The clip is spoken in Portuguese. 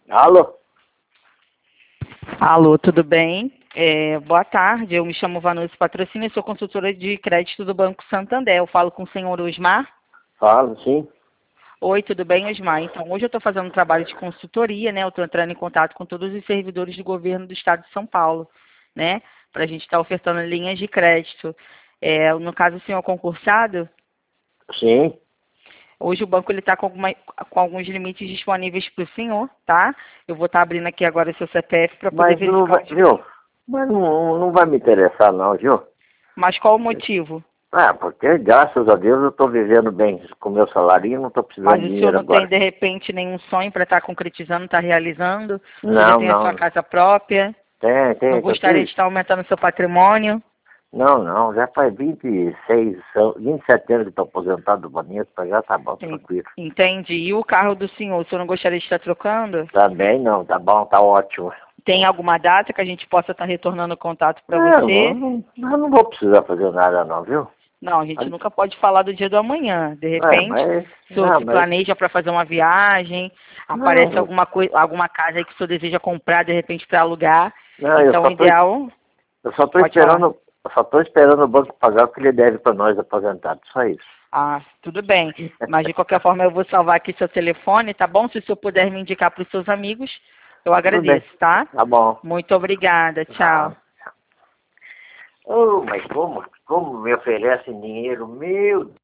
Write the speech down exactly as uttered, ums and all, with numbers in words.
Alô? Alô, tudo bem? É, boa tarde, eu me chamo Vanucci Patrocínio e sou consultora de crédito do Banco Santander. Eu falo com o senhor Osmar? Falo, sim. Oi, tudo bem, Osmar? Então, hoje eu estou fazendo um trabalho de consultoria, né? Eu estou entrando em contato com todos os servidores do governo do estado de São Paulo, né? Para a gente estar ofertando linhas de crédito. É, no caso, o senhor é concursado? Sim. Hoje o banco ele está com, alguma- com alguns limites disponíveis para o senhor, tá? Eu vou estar abrindo aqui agora o seu C P F para poder Mas não verificar vai, os viu? limites. Mas não, não vai me interessar não, viu? Mas qual o motivo? Ah, porque graças a Deus eu estou vivendo bem com o meu salário e não estou precisando Mas de o senhor dinheiro não tem, agora. de repente, nenhum sonho para estar concretizando, estar realizando? O senhor já Não, tem a sua não. casa própria? Tem, Não tem, tá gostaria tudo. de estar aumentando o seu patrimônio? Não, não, já faz vinte e seis, são- vinte e sete anos que estou aposentado do Banespa, já tá bom, En- tranquilo. Entende? E o carro do senhor, o senhor não gostaria de estar trocando? Também não, tá bom, tá ótimo. Tem alguma data que a gente possa estar retornando o contato para É, não, você? não, eu não vou precisar fazer nada não, viu? Não, a gente nunca pode falar do dia do amanhã. De É, repente, mas, o senhor não, se mas, planeja para fazer uma viagem, aparece não, alguma coisa, alguma casa aí que o senhor deseja comprar, de repente, para alugar. não, eu Então, só o tô ideal, Eu só estou pode falar. esperando, eu só tô esperando o banco pagar o que ele deve para nós aposentados, só isso. Ah, tudo bem. Mas de qualquer forma eu vou salvar aqui seu telefone, tá bom? Se o senhor puder me indicar para os seus amigos, eu Tudo bem, agradeço, tá? tá bom. Muito obrigada. Ah, Tchau. oh, mas como, como me oferecem dinheiro, meu